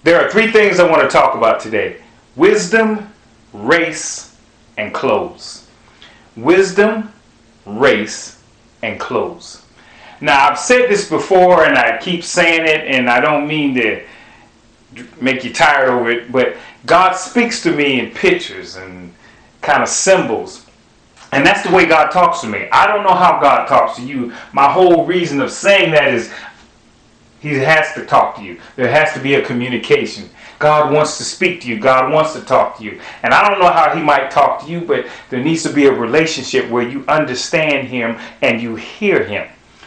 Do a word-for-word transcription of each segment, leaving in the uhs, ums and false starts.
There are three things I want to talk about today: wisdom, race, and clothes. Wisdom, race, and clothes. Now, I've said this before and I keep saying it, and I don't mean to make you tired over it, but God speaks to me in pictures and kind of symbols. And that's the way God talks to me. I don't know how God talks to you. My whole reason of saying that is He has to talk to you. There has to be a communication. God wants to speak to you. God wants to talk to you. And I don't know how He might talk to you, but there needs to be a relationship where you understand Him and you hear Him.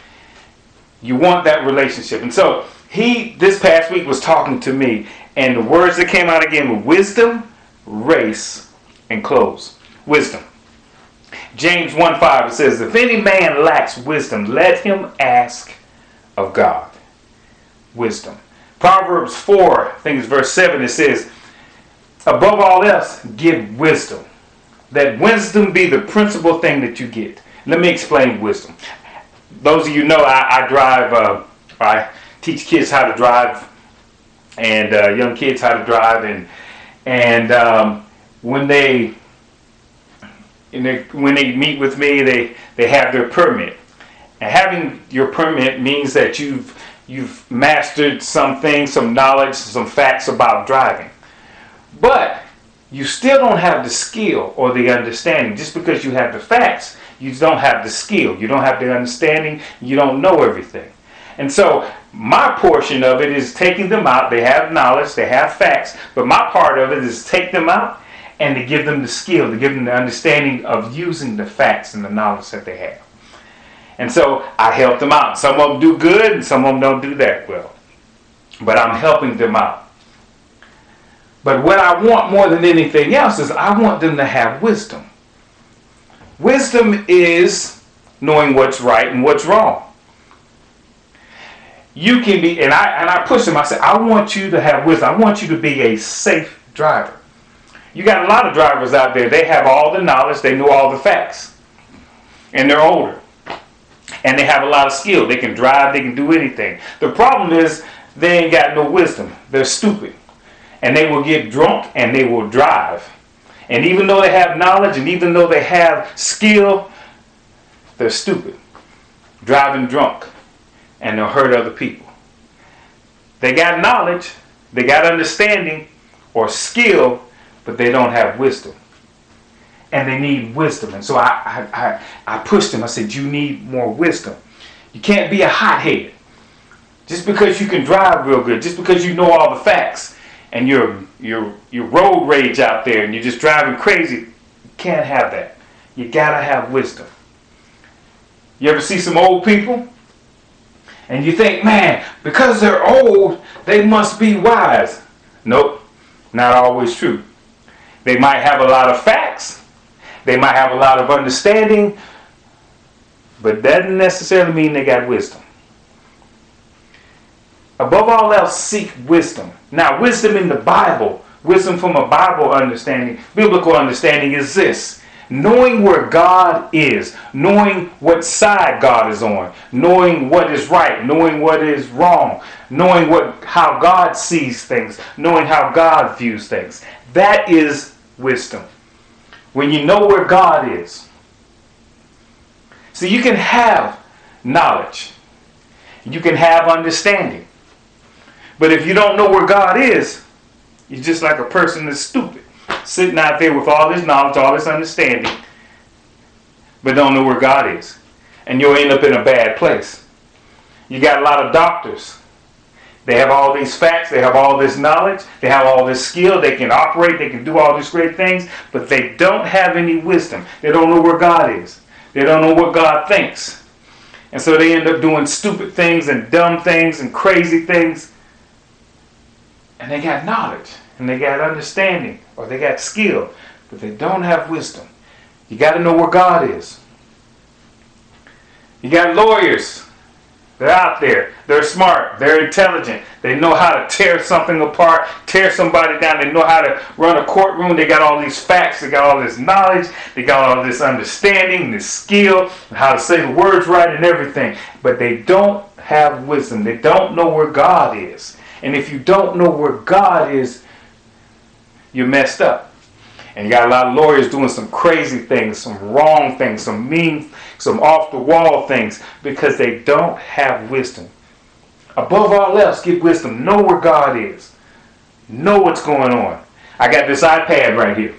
You want that relationship. And so He, this past week, was talking to me. And the words that came out again were wisdom, race, and clothes. Wisdom. James one five, it says, if any man lacks wisdom, let him ask of God. Wisdom. Proverbs four, I think it's verse seven, it says, above all else, give wisdom. Let wisdom be the principal thing that you get. Let me explain wisdom. Those of you know I, I drive, uh, I teach kids how to drive, and uh, young kids how to drive, and and um, when they, and they when they meet with me, they they have their permit, and having your permit means that you've You've mastered some things, some knowledge, some facts about driving. But you still don't have the skill or the understanding. Just because you have the facts, you don't have the skill. You don't have the understanding. You don't know everything. And so my portion of it is taking them out. They have knowledge. They have facts. But my part of it is to take them out and to give them the skill, to give them the understanding of using the facts and the knowledge that they have. And so I help them out. Some of them do good and some of them don't do that well. But I'm helping them out. But what I want more than anything else is I want them to have wisdom. Wisdom is knowing what's right and what's wrong. You can be, and I and I push them, I say, I want you to have wisdom. I want you to be a safe driver. You got a lot of drivers out there, they have all the knowledge, they know all the facts. And they're older. And they have a lot of skill. They can drive. They can do anything. The problem is they ain't got no wisdom. They're stupid. And they will get drunk and they will drive. And even though they have knowledge and even though they have skill, they're stupid. Driving drunk. And they'll hurt other people. They got knowledge. They got understanding or skill, but they don't have wisdom. And they need wisdom. And so I, I, I, I pushed him. I said, you need more wisdom. You can't be a hothead. Just because you can drive real good, just because you know all the facts, and you're, you're, you're road rage out there and you're just driving crazy, you can't have that. You gotta have wisdom. You ever see some old people? And you think, man, because they're old, they must be wise. Nope, not always true. They might have a lot of facts. They might have a lot of understanding, but that doesn't necessarily mean they got wisdom. Above all else, seek wisdom. Now, wisdom in the Bible, wisdom from a Bible understanding, biblical understanding is this: knowing where God is, knowing what side God is on, knowing what is right, knowing what is wrong, knowing what how God sees things, knowing how God views things. That is wisdom. When you know where God is. So you can have knowledge. You can have understanding. But if you don't know where God is, you're just like a person that's stupid. Sitting out there with all this knowledge, all this understanding, but don't know where God is. And you'll end up in a bad place. You got a lot of doctors. They have all these facts, they have all this knowledge, they have all this skill, they can operate, they can do all these great things, but they don't have any wisdom. They don't know where God is. They don't know what God thinks. And so they end up doing stupid things and dumb things and crazy things. And they got knowledge, and they got understanding, or they got skill, but they don't have wisdom. You got to know where God is. You got lawyers. They're out there. They're smart. They're intelligent. They know how to tear something apart, tear somebody down. They know how to run a courtroom. They got all these facts. They got all this knowledge. They got all this understanding, this skill, how to say the words right and everything. But they don't have wisdom. They don't know where God is. And if you don't know where God is, you're messed up. And you got a lot of lawyers doing some crazy things, some wrong things, some mean, some off-the-wall things, because they don't have wisdom. Above all else, get wisdom. Know where God is. Know what's going on. I got this iPad right here.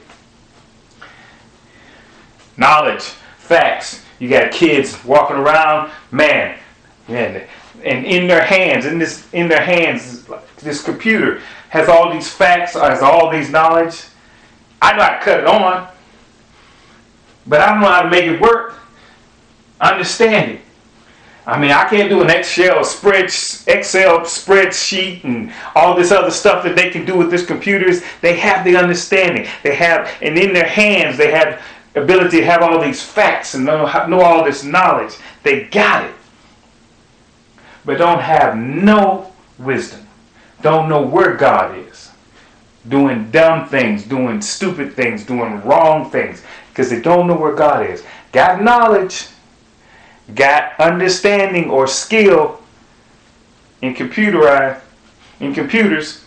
Knowledge, facts. You got kids walking around, man, man, and in their hands, in this, in their hands, this computer has all these facts, has all these knowledge. I know how to cut it on, but I don't know how to make it work. Understand it. I mean, I can't do an Excel spread, Excel spreadsheet and all this other stuff that they can do with this computers. They have the understanding. They have, and in their hands, they have ability to have all these facts and know, know all this knowledge. They got it, but don't have no wisdom. Don't know where God is. Doing dumb things, doing stupid things, doing wrong things, because they don't know where God is. Got knowledge, got understanding or skill in computer in computers,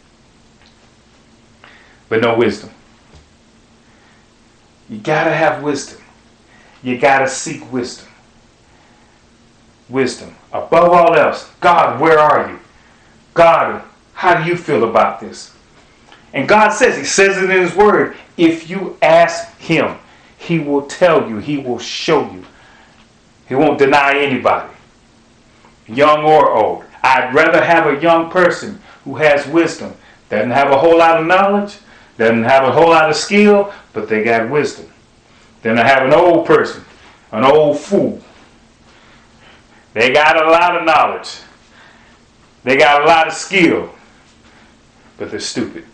but no wisdom. You gotta have wisdom. You gotta seek wisdom. Wisdom. Above all else, God, where are you? God, how do you feel about this? And God says, He says it in His Word, if you ask Him, He will tell you, He will show you. He won't deny anybody, young or old. I'd rather have a young person who has wisdom, doesn't have a whole lot of knowledge, doesn't have a whole lot of skill, but they got wisdom, than I have an old person, an old fool. They got a lot of knowledge. They got a lot of skill, but they're stupid.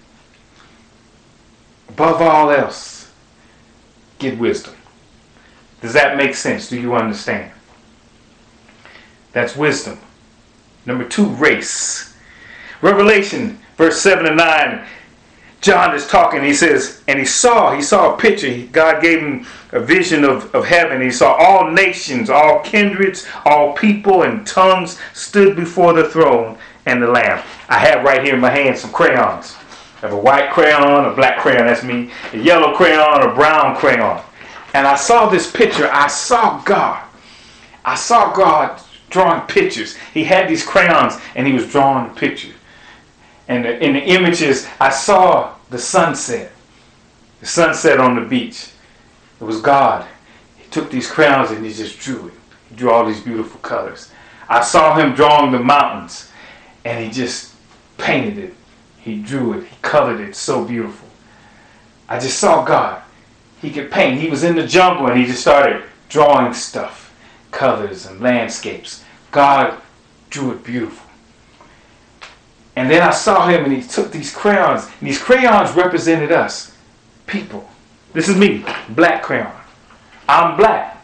Above all else, get wisdom. Does that make sense? Do you understand? That's wisdom. Number two, race. Revelation, verse seven and nine. John is talking. He says, and he saw, he saw a picture. God gave him a vision of, of heaven. He saw all nations, all kindreds, all people and tongues stood before the throne and the Lamb. I have right here in my hand some crayons. I have a white crayon, a black crayon, that's me, a yellow crayon, a brown crayon. And I saw this picture. I saw God. I saw God drawing pictures. He had these crayons and He was drawing a picture. And in the images, I saw the sunset. The sunset on the beach. It was God. He took these crayons and He just drew it. He drew all these beautiful colors. I saw Him drawing the mountains. And He just painted it. He drew it. He colored it so beautiful. I just saw God. He could paint. He was in the jungle and He just started drawing stuff. Colors and landscapes. God drew it beautiful. And then I saw Him and He took these crayons. And these crayons represented us. People. This is me. Black crayon. I'm black.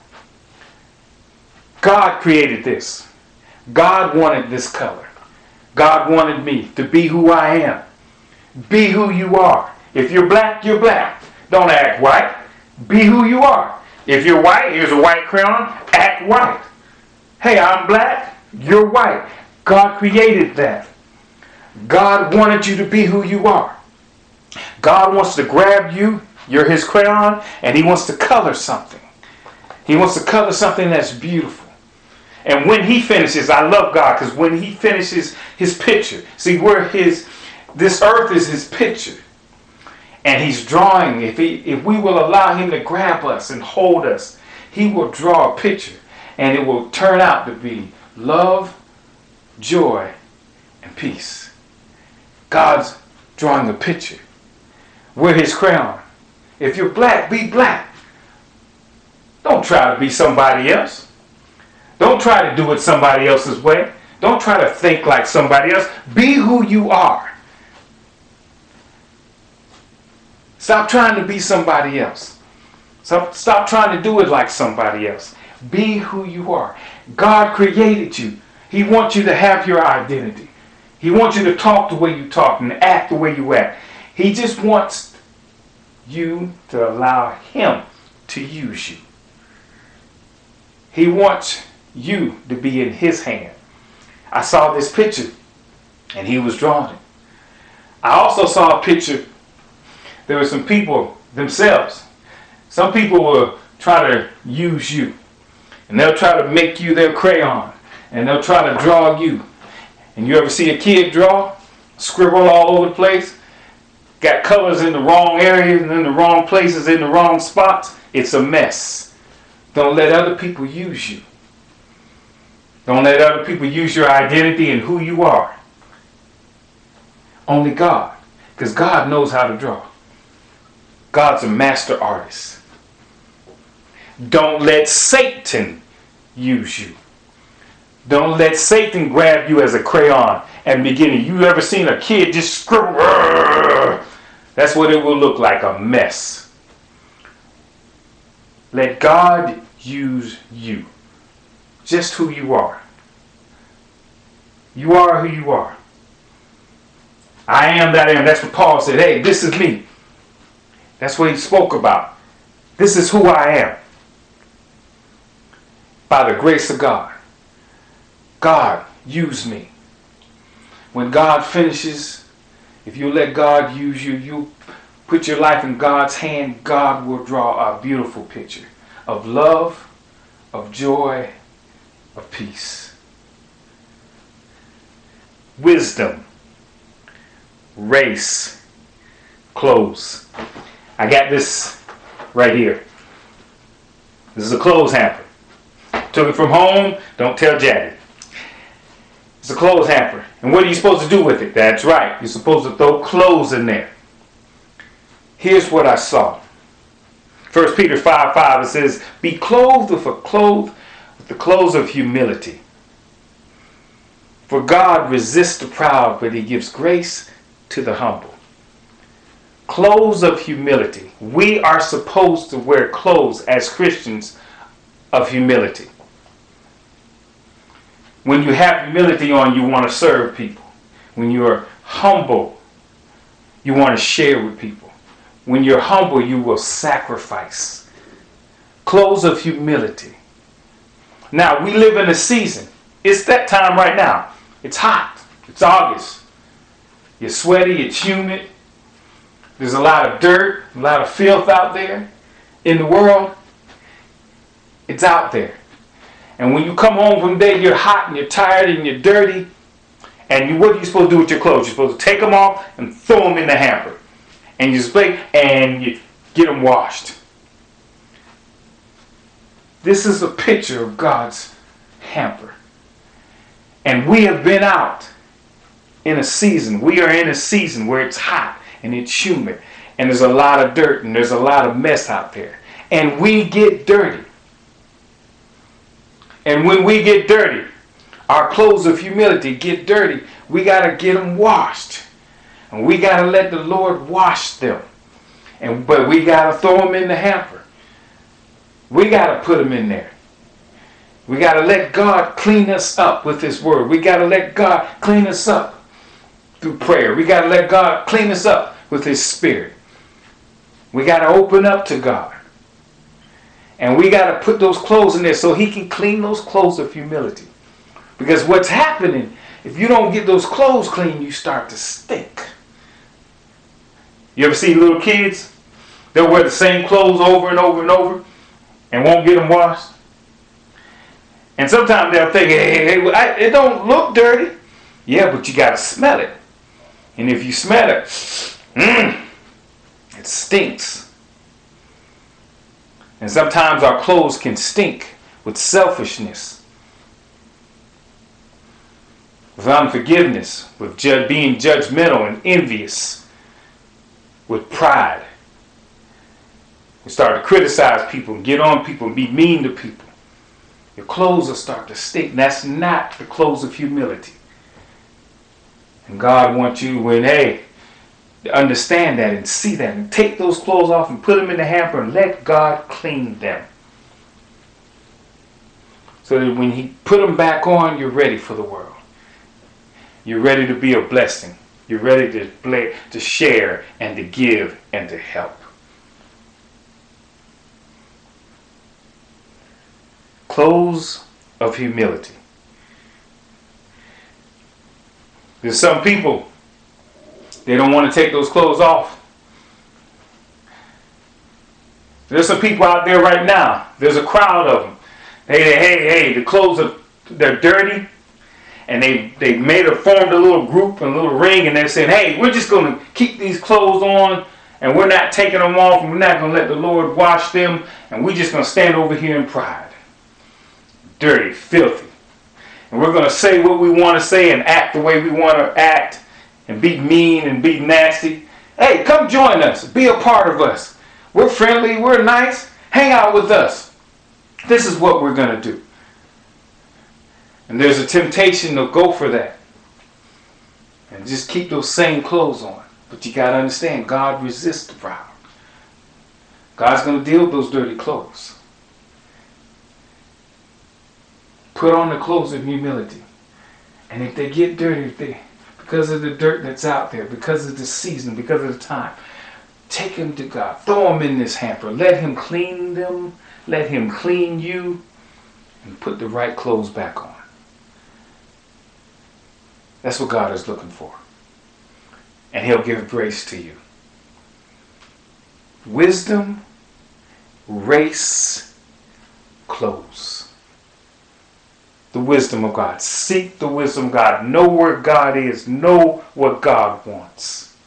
God created this. God wanted this color. God wanted me to be who I am. Be who you are. If you're black, you're black. Don't act white. Be who you are. If you're white, here's a white crayon. Act white. Hey, I'm black. You're white. God created that. God wanted you to be who you are. God wants to grab you, you're His crayon, and He wants to color something. He wants to color something that's beautiful. And when He finishes, I love God, because when He finishes His picture, see, we're His, this earth is His picture. And He's drawing, if, he, if we will allow Him to grab us and hold us, He will draw a picture. And it will turn out to be love, joy, and peace. God's drawing a picture. We're His crayon. If you're black, be black. Don't try to be somebody else. Don't try to do it somebody else's way. Don't try to think like somebody else. Be who you are. Stop trying to be somebody else. Stop, stop trying to do it like somebody else. Be who you are. God created you. He wants you to have your identity. He wants you to talk the way you talk and act the way you act. He just wants you to allow Him to use you. He wants you to be in His hand. I saw this picture And he was drawing it. I also saw a picture. There were some people themselves. Some people will try to use you. And they'll try to make you their crayon. And they'll try to draw you. And you ever see a kid draw? Scribble all over the place? Got colors in the wrong areas and in the wrong places, in the wrong spots. It's a mess. Don't let other people use you. Don't let other people use your identity and who you are. Only God. Because God knows how to draw. God's a master artist. Don't let Satan use you. Don't let Satan grab you as a crayon and begin to. You ever seen a kid just scribble? That's what it will look like, a mess. Let God use you. Just who you are. You are who you are. I am that I am. That's what Paul said. Hey, this is me. That's what he spoke about. This is who I am. By the grace of God. God, use me. When God finishes, if you let God use you, you put your life in God's hand, God will draw a beautiful picture of love, of joy, of peace. Wisdom, race, clothes. I got this right here. This is a clothes hamper. Took it from home. Don't tell Janet. It's a clothes hamper. And what are you supposed to do with it? That's right. You're supposed to throw clothes in there. Here's what I saw. First Peter five five, it says, be clothed with a cloth, with the clothes of humility. For God resists the proud, but he gives grace to the humble. Clothes of humility. We are supposed to wear clothes as Christians of humility. When you have humility on, you want to serve people. When you're humble, you want to share with people. When you're humble, you will sacrifice. Clothes of humility. Now, we live in a season. It's that time right now. It's hot. It's August. You're sweaty. It's humid. There's a lot of dirt, a lot of filth out there in the world. It's out there. And when you come home from there, you're hot and you're tired and you're dirty. And you, what are you supposed to do with your clothes? You're supposed to take them off and throw them in the hamper. And you spray and you get them washed. This is a picture of God's hamper. And we have been out in a season. We are in a season where it's hot and it's humid. And there's a lot of dirt and there's a lot of mess out there. And we get dirty. And when we get dirty, our clothes of humility get dirty, we got to get them washed. And we got to let the Lord wash them. And but we got to throw them in the hamper. We got to put them in there. We got to let God clean us up with his word. We got to let God clean us up through prayer. We got to let God clean us up with his spirit. We got to open up to God. And we got to put those clothes in there so he can clean those clothes of humility. Because what's happening, if you don't get those clothes clean, you start to stink. You ever see little kids? They'll wear the same clothes over and over and over and won't get them washed. And sometimes they'll think, hey, hey, hey, it don't look dirty. Yeah, but you got to smell it. And if you smell it, mm, it stinks. And sometimes our clothes can stink with selfishness, with unforgiveness, with ju- being judgmental and envious, with pride. We start to criticize people and get on people and be mean to people. Your clothes will start to stink. And that's not the clothes of humility. And God wants you when, hey, to understand that and see that and take those clothes off and put them in the hamper and let God clean them. So that when he put them back on, you're ready for the world. You're ready to be a blessing. You're ready to play, to share and to give and to help. Clothes of humility. There's some people, they don't want to take those clothes off. There's some people out there right now. There's a crowd of them. Hey, hey, hey, the clothes are they're dirty. And they, they made a formed a little group and a little ring, and they're saying, hey, we're just going to keep these clothes on, and we're not taking them off, and we're not going to let the Lord wash them, and we're just going to stand over here in pride. Dirty, filthy. And we're going to say what we want to say and act the way we want to act and be mean and be nasty. Hey, come join us. Be a part of us. We're friendly. We're nice. Hang out with us. This is what we're going to do. And there's a temptation to go for that. And just keep those same clothes on. But you got to understand, God resists the proud. God's going to deal with those dirty clothes. Put on the clothes of humility. And if they get dirty, if they, because of the dirt that's out there, because of the season, because of the time, take them to God. Throw them in this hamper. Let Him clean them. Let Him clean you. And put the right clothes back on. That's what God is looking for. And He'll give grace to you. Wisdom, race, clothes. The wisdom of God. Seek the wisdom of God. Know where God is. Know what God wants.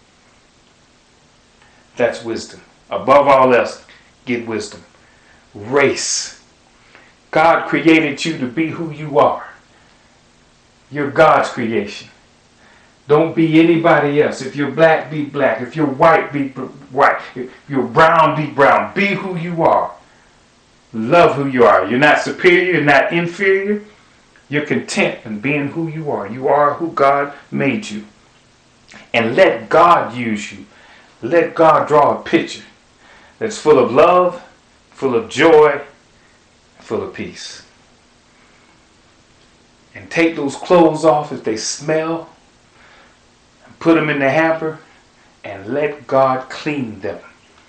That's wisdom. Above all else, get wisdom. Race. God created you to be who you are. You're God's creation. Don't be anybody else. If you're black, be black. If you're white, be white. If you're brown, be brown. Be who you are. Love who you are. You're not superior. You're not inferior. You're content in being who you are. You are who God made you. And let God use you. Let God draw a picture that's full of love, full of joy, full of peace. And take those clothes off if they smell, and put them in the hamper, and let God clean them.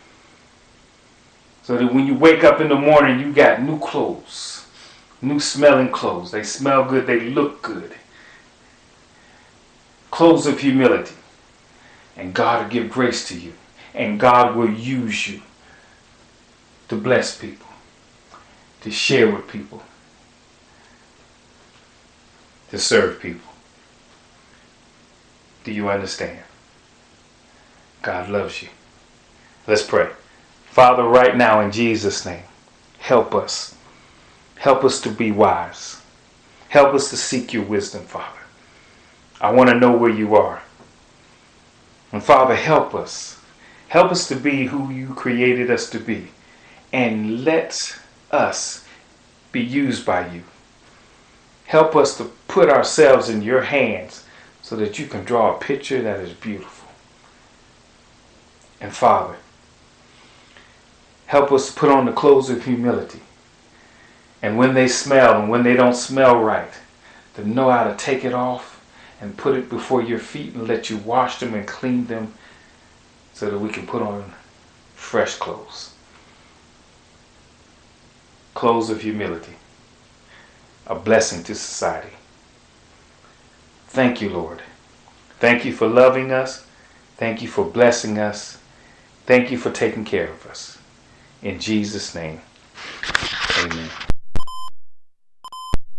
So that when you wake up in the morning, you got new clothes, new smelling clothes. They smell good, they look good. Clothes of humility. And God will give grace to you. And God will use you to bless people, to share with people, to serve people. Do you understand? God loves you. Let's pray. Father, right now in Jesus' name, help us. Help us to be wise. Help us to seek your wisdom, Father. I want to know where you are. And Father, help us. Help us to be who you created us to be. And let us be used by you. Help us to put ourselves in your hands so that you can draw a picture that is beautiful. And Father, help us to put on the clothes of humility. And when they smell and when they don't smell right, to know how to take it off and put it before your feet and let you wash them and clean them so that we can put on fresh clothes. Clothes of humility. A blessing to society. Thank you, Lord. Thank you for loving us. Thank you for blessing us. Thank you for taking care of us. In Jesus' name, amen.